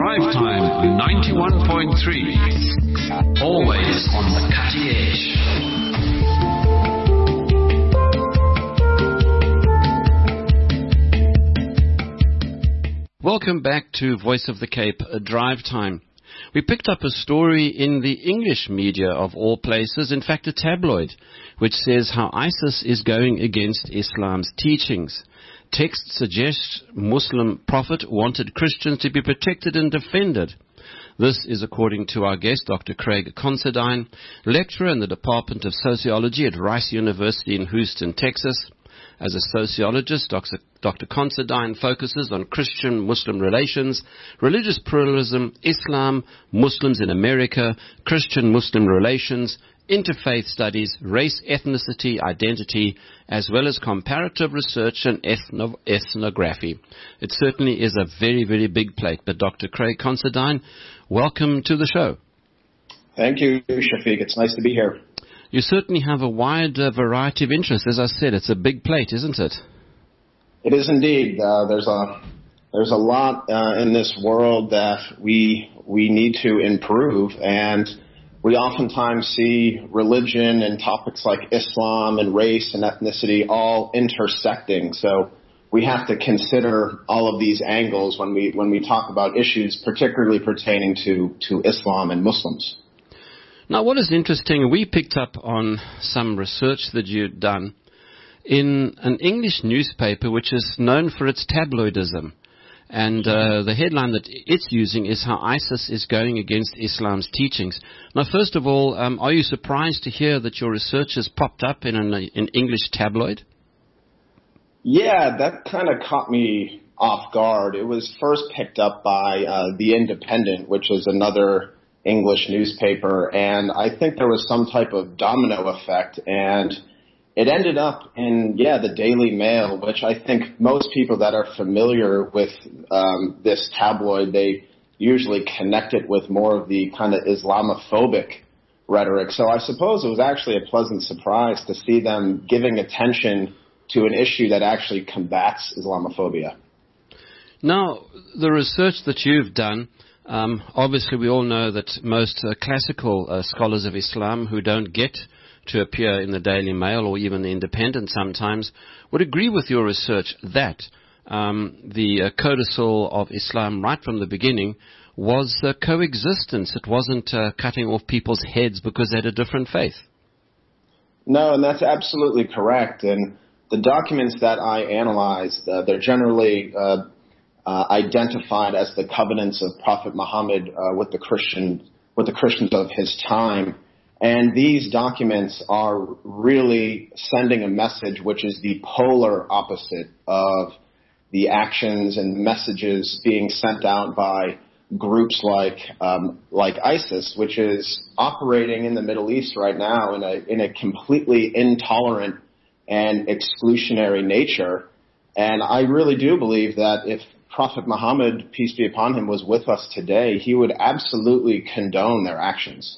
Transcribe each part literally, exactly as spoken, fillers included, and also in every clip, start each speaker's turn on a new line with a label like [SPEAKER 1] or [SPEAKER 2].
[SPEAKER 1] Drive Time ninety-one point three. Always on the cutting edge. Welcome back to Voice of the Cape, Drive Time. We picked up a story in the English media of all places, in fact a tabloid, which says how ISIS is going against Islam's teachings. Text suggests Muslim prophet wanted Christians to be protected and defended. This is according to our guest, Doctor Craig Considine, lecturer in the Department of Sociology at Rice University in Houston, Texas. As a sociologist, Doctor Doctor Considine focuses on Christian-Muslim relations, religious pluralism, Islam, Muslims in America, Christian-Muslim relations, interfaith studies, race, ethnicity, identity, as well as comparative research and ethno- ethnography. It certainly is a very, very big plate. But Doctor Craig Considine, welcome to the show.
[SPEAKER 2] Thank you, Shafiq. It's nice to be here.
[SPEAKER 1] You certainly have a wide uh, variety of interests. As I said, it's a big plate, isn't it?
[SPEAKER 2] It is indeed. Uh, there's a there's a lot uh, in this world that we we need to improve, and we oftentimes see religion and topics like Islam and race and ethnicity all intersecting. So we have to consider all of these angles when we when we talk about issues, particularly pertaining to to Islam and Muslims.
[SPEAKER 1] Now, what is interesting, we picked up on some research that you'd done in an English newspaper which is known for its tabloidism. And uh, the headline that it's using is how ISIS is going against Islam's teachings. Now, first of all, um, are you surprised to hear that your research has popped up in an in English tabloid?
[SPEAKER 2] Yeah, that kind of caught me off guard. It was first picked up by uh, The Independent, which is another English newspaper, and I think there was some type of domino effect, and it ended up in, yeah, the Daily Mail, which I think most people that are familiar with um, this tabloid, they usually connect it with more of the kind of Islamophobic rhetoric. So I suppose it was actually a pleasant surprise to see them giving attention to an issue that actually combats Islamophobia.
[SPEAKER 1] Now, the research that you've done, Um, obviously, we all know that most uh, classical uh, scholars of Islam who don't get to appear in the Daily Mail or even the Independent sometimes would agree with your research that um, the uh, codicil of Islam right from the beginning was uh, coexistence. It wasn't uh, cutting off people's heads because they had a different faith.
[SPEAKER 2] No, and that's absolutely correct. And the documents that I analyzed, uh, they're generally uh, Uh, identified as the covenants of Prophet Muhammad uh, with the Christian, with the Christians of his time. And these documents are really sending a message which is the polar opposite of the actions and messages being sent out by groups like um, like ISIS, which is operating in the Middle East right now in a in a completely intolerant and exclusionary nature. And I really do believe that if Prophet Muhammad, peace be upon him, was with us today, he would absolutely condone their actions.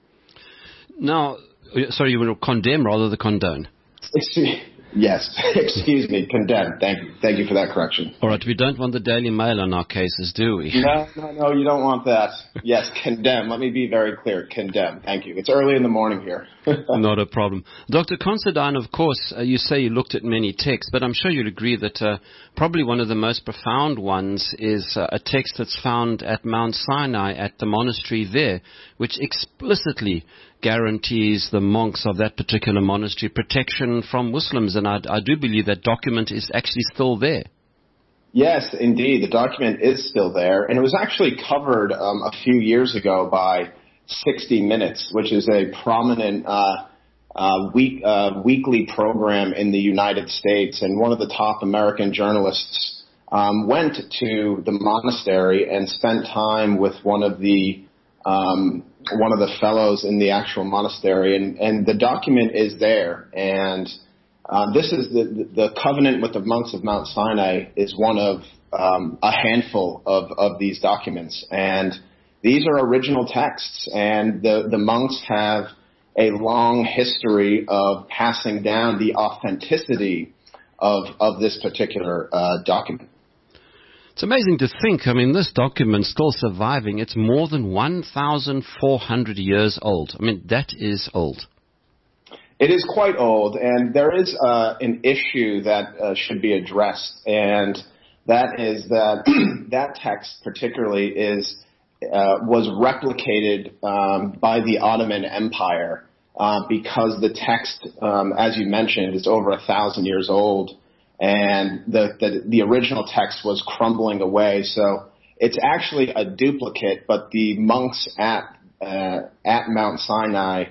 [SPEAKER 1] Now, sorry, you would condemn rather than condone?
[SPEAKER 2] Yes, excuse me, condemn. Thank you. Thank you for that correction.
[SPEAKER 1] All right, we don't want the Daily Mail on our cases, do we?
[SPEAKER 2] No, no, no, you don't want that. Yes, condemn. Let me be very clear. Condemn. Thank you. It's early in the morning here.
[SPEAKER 1] Not a problem. Doctor Considine, of course, uh, you say you looked at many texts, but I'm sure you'd agree that uh, probably one of the most profound ones is uh, a text that's found at Mount Sinai at the monastery there, which explicitly guarantees the monks of that particular monastery protection from Muslims. And I, I do believe that document is actually still there.
[SPEAKER 2] Yes, indeed. The document is still there. And it was actually covered um, a few years ago by sixty minutes, which is a prominent uh, uh, week, uh, weekly program in the United States. And one of the top American journalists um, went to the monastery and spent time with one of the um, one of the fellows in the actual monastery, and, and the document is there. And uh, this is the, the covenant with the monks of Mount Sinai is one of um, a handful of, of these documents. And these are original texts, and the, the monks have a long history of passing down the authenticity of, of this particular uh, document.
[SPEAKER 1] It's amazing to think, I mean, this document's still surviving. It's more than one thousand four hundred years old. I mean, that is old.
[SPEAKER 2] It is quite old, and there is uh, an issue that uh, should be addressed, and that is that that text particularly is uh, was replicated um, by the Ottoman Empire uh, because the text, um, as you mentioned, is over a thousand years old, and the, the the original text was crumbling away. So it's actually a duplicate, but the monks at uh, at Mount Sinai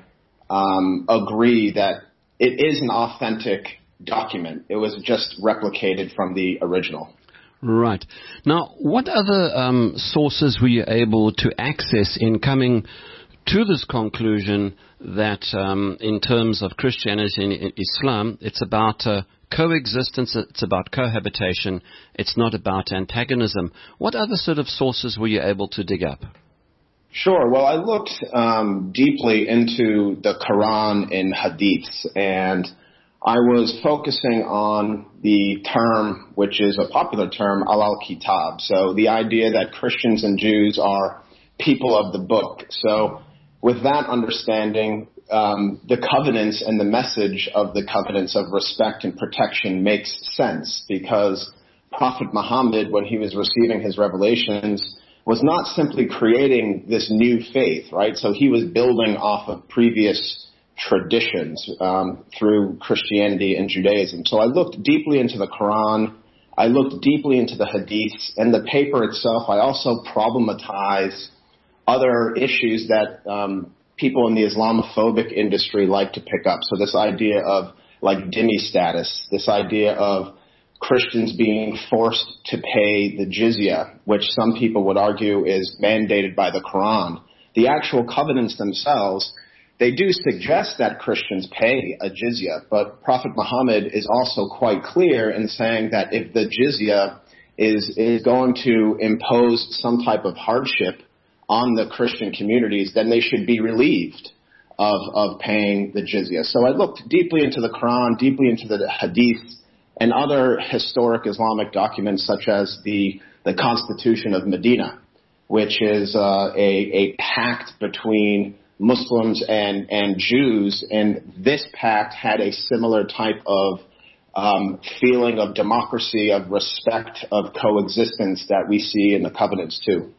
[SPEAKER 2] Um, agree that it is an authentic document. It was just replicated from the original.
[SPEAKER 1] Right. Now, what other um, sources were you able to access in coming to this conclusion that um, in terms of Christianity and Islam, it's about uh, coexistence, it's about cohabitation, it's not about antagonism? What other sort of sources were you able to dig up?
[SPEAKER 2] Sure. Well, I looked um, deeply into the Quran and Hadiths, and I was focusing on the term, which is a popular term, al-Kitab. So the idea that Christians and Jews are people of the book. So with that understanding, um, the covenants and the message of the covenants of respect and protection makes sense, because Prophet Muhammad, when he was receiving his revelations, was not simply creating this new faith, right? So he was building off of previous traditions um, through Christianity and Judaism. So I looked deeply into the Quran. I looked deeply into the Hadiths. And the paper itself, I also problematized other issues that um, people in the Islamophobic industry like to pick up. So this idea of like dhimmi status, this idea of Christians being forced to pay the jizya, which some people would argue is mandated by the Quran. The actual covenants themselves, they do suggest that Christians pay a jizya, but Prophet Muhammad is also quite clear in saying that if the jizya is, is going to impose some type of hardship on the Christian communities, then they should be relieved of, of paying the jizya. So I looked deeply into the Quran, deeply into the Hadith, and other historic Islamic documents such as the, the Constitution of Medina, which is uh, a, a pact between Muslims and, and Jews. And this pact had a similar type of um, feeling of democracy, of respect, of coexistence that we see in the covenants too.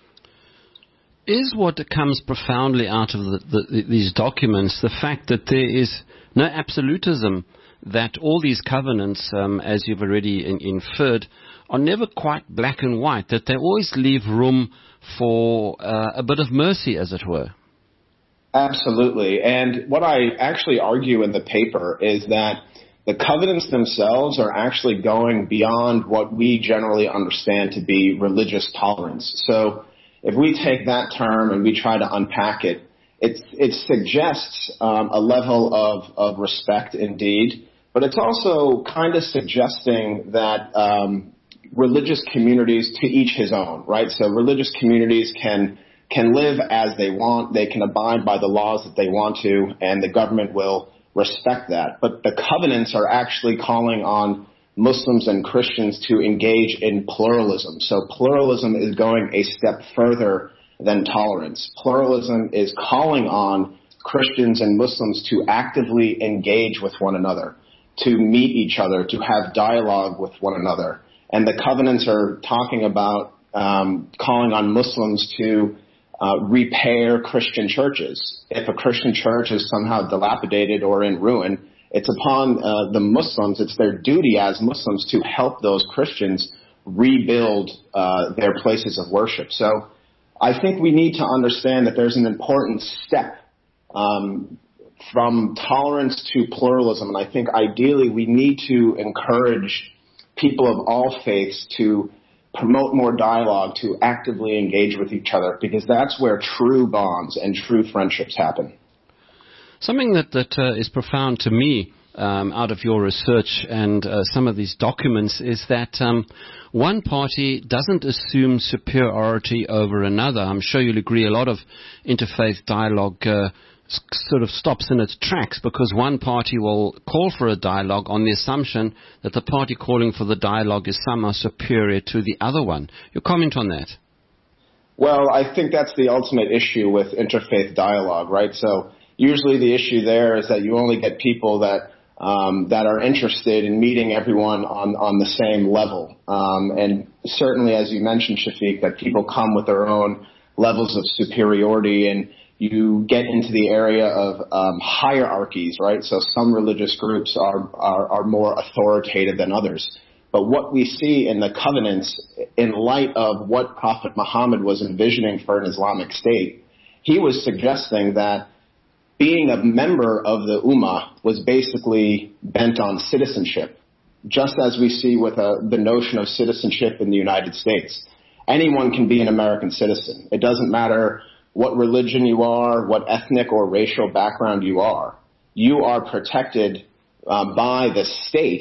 [SPEAKER 1] Is what comes profoundly out of the, the, these documents the fact that there is no absolutism, that all these covenants, um, as you've already in, inferred, are never quite black and white, that they always leave room for uh, a bit of mercy, as it were?
[SPEAKER 2] Absolutely. And what I actually argue in the paper is that the covenants themselves are actually going beyond what we generally understand to be religious tolerance. So if we take that term and we try to unpack it, it, it suggests um, a level of, of respect indeed, but it's also kind of suggesting that um, religious communities, to each his own, right? So religious communities can can live as they want, they can abide by the laws that they want to, and the government will respect that. But the covenants are actually calling on Muslims and Christians to engage in pluralism. So pluralism is going a step further than tolerance. Pluralism is calling on Christians and Muslims to actively engage with one another, to meet each other, to have dialogue with one another. And the covenants are talking about um, calling on Muslims to uh, repair Christian churches. If a Christian church is somehow dilapidated or in ruin, it's upon uh, the Muslims, it's their duty as Muslims to help those Christians rebuild uh, their places of worship. So I think we need to understand that there's an important step um, from tolerance to pluralism. And I think ideally we need to encourage people of all faiths to promote more dialogue, to actively engage with each other, because that's where true bonds and true friendships happen.
[SPEAKER 1] Something that, that uh, is profound to me um, out of your research and uh, some of these documents is that um, one party doesn't assume superiority over another. I'm sure you'll agree a lot of interfaith dialogue uh, s- sort of stops in its tracks because one party will call for a dialogue on the assumption that the party calling for the dialogue is somehow superior to the other one. Your comment on that?
[SPEAKER 2] Well, I think that's the ultimate issue with interfaith dialogue, right? So usually the issue there is that you only get people that um, that are interested in meeting everyone on, on the same level. Um, and certainly, as you mentioned, Shafiq, that people come with their own levels of superiority, and you get into the area of um, hierarchies, right? So some religious groups are, are, are more authoritative than others. But what we see in the covenants, in light of what Prophet Muhammad was envisioning for an Islamic State, he was suggesting that being a member of the Ummah was basically bent on citizenship, just as we see with uh, the notion of citizenship in the United States. Anyone can be an American citizen. It doesn't matter what religion you are, what ethnic or racial background you are. You are protected uh, by the state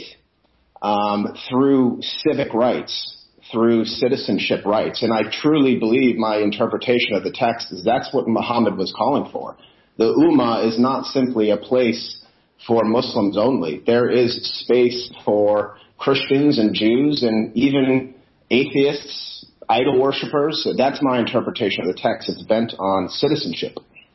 [SPEAKER 2] um, through civic rights, through citizenship rights. And I truly believe my interpretation of the text is that's what Muhammad was calling for. The Ummah is not simply a place for Muslims only. There is space for Christians and Jews and even atheists, idol worshippers. That's my interpretation of the text. It's bent on citizenship.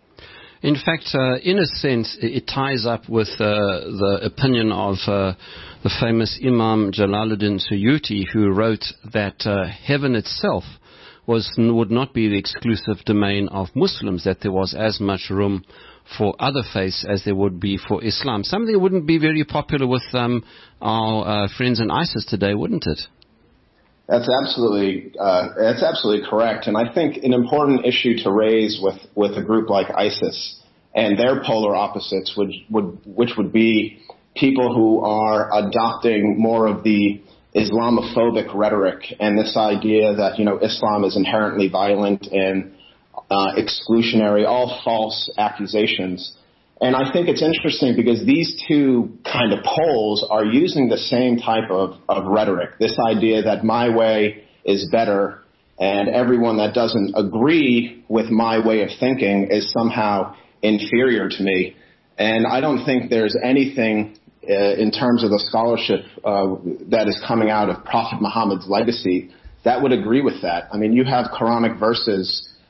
[SPEAKER 1] In fact, uh, in a sense, it ties up with uh, the opinion of uh, the famous Imam Jalaluddin Suyuti, who wrote that uh, heaven itself was would not be the exclusive domain of Muslims, that there was as much room for other faiths as there would be for Islam. Something that wouldn't be very popular with um, our uh, friends in ISIS today, wouldn't it?
[SPEAKER 2] That's absolutely uh, that's absolutely correct, and I think an important issue to raise with, with a group like ISIS and their polar opposites, would, would which would be people who are adopting more of the Islamophobic rhetoric and this idea that, you know, Islam is inherently violent and uh, exclusionary, all false accusations. And I think it's interesting because these two kind of poles are using the same type of, of rhetoric, this idea that my way is better and everyone that doesn't agree with my way of thinking is somehow inferior to me. And I don't think there's anything Uh, in terms of the scholarship uh, that is coming out of Prophet Muhammad's legacy that would agree with that. I mean, you have Quranic verses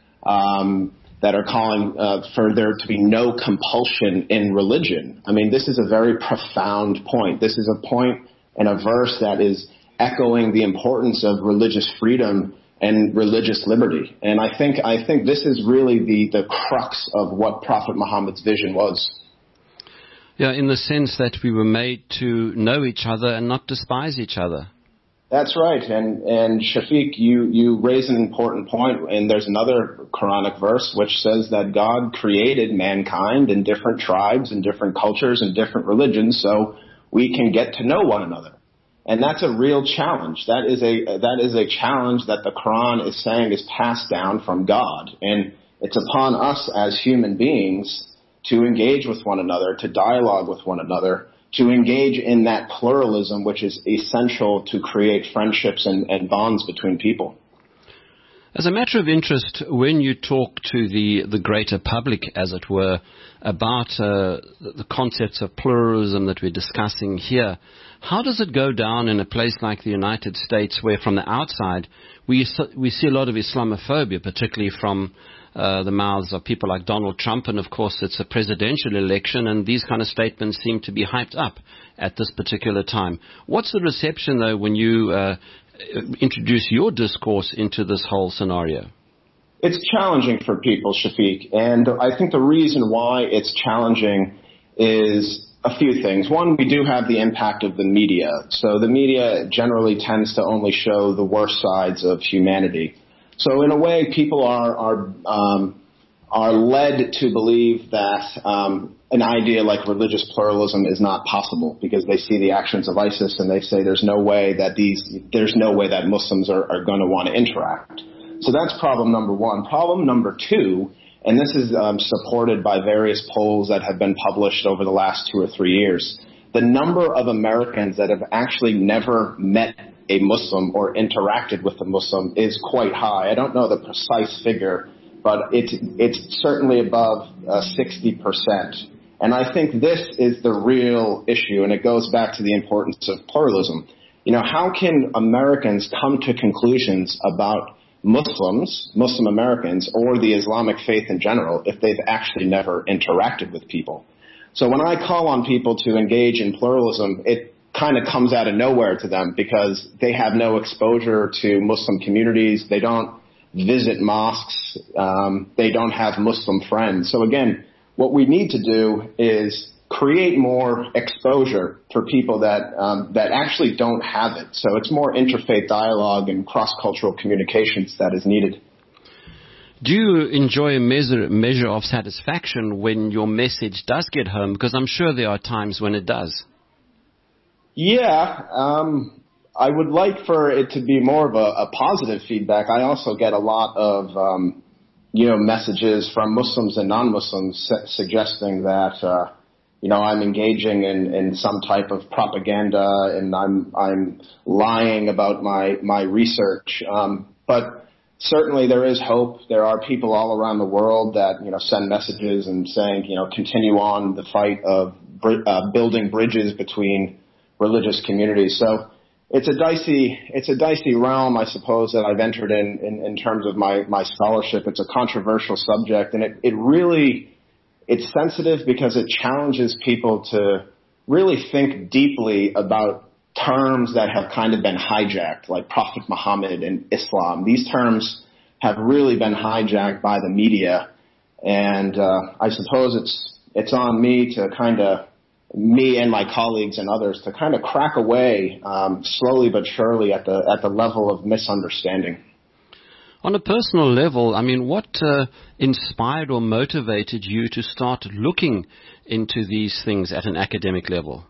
[SPEAKER 2] um, that are calling uh, for there to be no compulsion in religion. I mean, this is a very profound point. This is a point in a verse that is echoing the importance of religious freedom and religious liberty. And I think I think this is really the, the crux of what Prophet Muhammad's vision was.
[SPEAKER 1] Yeah, in the sense that we were made to know each other and not despise each other.
[SPEAKER 2] That's right. And, and Shafiq, you, you raise an important point, and there's another Quranic verse which says that God created mankind in different tribes and different cultures and different religions so we can get to know one another. And that's a real challenge. That is a, that is a challenge that the Quran is saying is passed down from God. And it's upon us as human beings to engage with one another, to dialogue with one another, to engage in that pluralism which is essential to create friendships and, and bonds between people.
[SPEAKER 1] As a matter of interest, when you talk to the, the greater public, as it were, about uh, the concepts of pluralism that we're discussing here, how does it go down in a place like the United States where from the outside we, we see a lot of Islamophobia, particularly from Uh, the mouths of people like Donald Trump, and of course it's a presidential election, and these kind of statements seem to be hyped up at this particular time. What's the reception, though, when you uh, introduce your discourse into this whole scenario?
[SPEAKER 2] It's challenging for people, Shafiq, and I think the reason why it's challenging is a few things. One, we do have the impact of the media. So the media generally tends to only show the worst sides of humanity. So in a way, people are are um, are led to believe that um, an idea like religious pluralism is not possible because they see the actions of ISIS and they say there's no way that these there's no way that Muslims are, are going to want to interact. So that's problem number one. Problem number two, and this is um, supported by various polls that have been published over the last two or three years. The number of Americans that have actually never met a Muslim or interacted with a Muslim is quite high. I don't know the precise figure, but it's, it's certainly above uh, sixty percent. And I think this is the real issue, and it goes back to the importance of pluralism. You know, how can Americans come to conclusions about Muslims, Muslim Americans, or the Islamic faith in general if they've actually never interacted with people? So when I call on people to engage in pluralism, it kind of comes out of nowhere to them because they have no exposure to Muslim communities. They don't visit mosques. Um, they don't have Muslim friends. So again, what we need to do is create more exposure for people that um, that actually don't have it. So it's more interfaith dialogue and cross-cultural communications that is needed.
[SPEAKER 1] Do you enjoy a measure, measure of satisfaction when your message does get home? Because I'm sure there are times when it does.
[SPEAKER 2] Yeah, um, I would like for it to be more of a, a positive feedback. I also get a lot of um, you know, messages from Muslims and non-Muslims su- suggesting that, uh, you know, I'm engaging in, in some type of propaganda and I'm, I'm lying about my, my research. Um, but certainly there is hope. There are people all around the world that, you know, send messages and saying, you know, continue on the fight of uh, building bridges between religious communities. So, It's a dicey, it's a dicey realm, I suppose, that I've entered in, in, in terms of my, my scholarship. It's a controversial subject, and it, it really, it's sensitive because it challenges people to really think deeply about terms that have kind of been hijacked, like Prophet Muhammad and Islam. These terms have really been hijacked by the media, and uh, I suppose it's it's on me to kind of me and my colleagues and others to kind of crack away um, slowly but surely at the at the level of misunderstanding.
[SPEAKER 1] On a personal level, I mean, what uh, inspired or motivated you to start looking into these things at an academic level?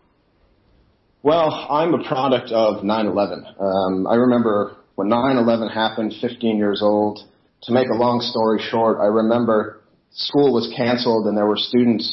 [SPEAKER 2] Well, I'm a product of nine eleven. Um, I remember when nine eleven happened, fifteen years old. To make a long story short, I remember school was canceled and there were students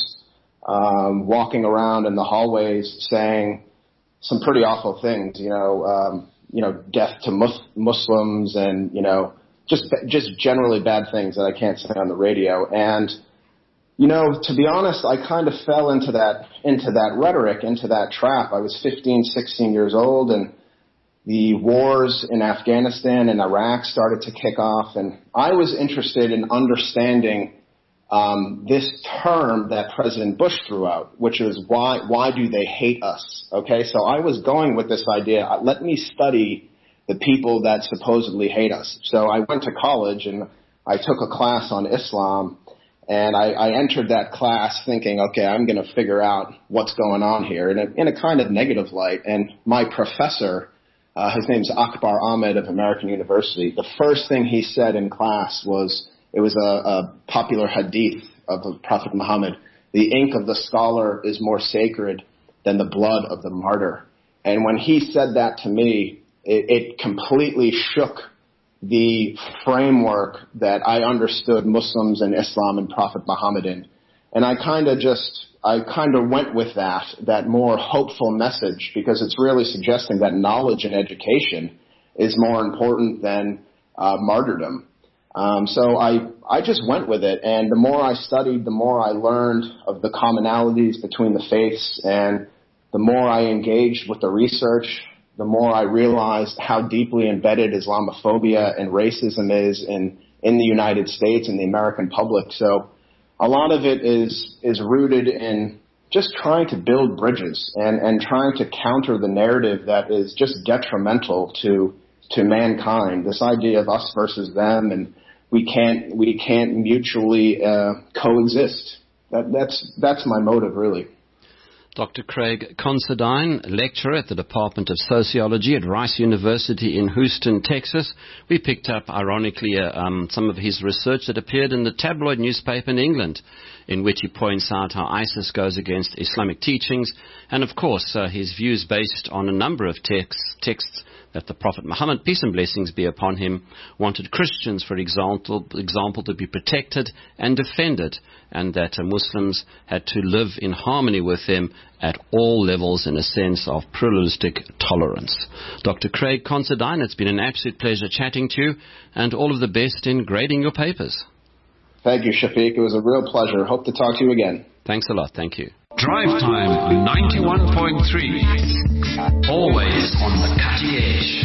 [SPEAKER 2] Um, walking around in the hallways saying some pretty awful things, you know, um, you know, death to mus- Muslims and, you know, just just generally bad things that I can't say on the radio. And, you know, to be honest, I kind of fell into that into that rhetoric, into that trap. I was fifteen, sixteen years old, and the wars in Afghanistan and Iraq started to kick off, and I was interested in understanding Um, this term that President Bush threw out, which is why why do they hate us? Okay, so I was going with this idea. Let me study the people that supposedly hate us. So I went to college and I took a class on Islam, and I, I entered that class thinking, okay, I'm going to figure out what's going on here in a, in a kind of negative light. And my professor, uh, his name's Akbar Ahmed of American University, the first thing he said in class was, it was a, a popular hadith of the Prophet Muhammad. The ink of the scholar is more sacred than the blood of the martyr. And when he said that to me, it, it completely shook the framework that I understood Muslims and Islam and Prophet Muhammad in. And I kind of just, I kind of went with that, that more hopeful message, because it's really suggesting that knowledge and education is more important than uh, martyrdom. Um, so I, I just went with it, and the more I studied, the more I learned of the commonalities between the faiths, and the more I engaged with the research, the more I realized how deeply embedded Islamophobia and racism is in, in the United States and the American public. So a lot of it is, is rooted in just trying to build bridges and, and trying to counter the narrative that is just detrimental to to mankind, this idea of us versus them, and we can't we can't mutually uh, coexist. That, that's that's my motive, really.
[SPEAKER 1] Doctor Craig Considine, lecturer at the Department of Sociology at Rice University in Houston, Texas. We picked up, ironically, uh, um, some of his research that appeared in the tabloid newspaper in England, in which he points out how ISIS goes against Islamic teachings, and of course uh, his views based on a number of texts, texts that the Prophet Muhammad, peace and blessings be upon him, wanted Christians, for example, example to be protected and defended, and that uh, Muslims had to live in harmony with them at all levels in a sense of pluralistic tolerance. Doctor Craig Considine, it's been an absolute pleasure chatting to you, and all of the best in grading your papers.
[SPEAKER 2] Thank you, Shafiq. It was a real pleasure. Hope to talk to you again.
[SPEAKER 1] Thanks a lot. Thank you.
[SPEAKER 3] Drive Time ninety-one point three. Always on the cutting edge.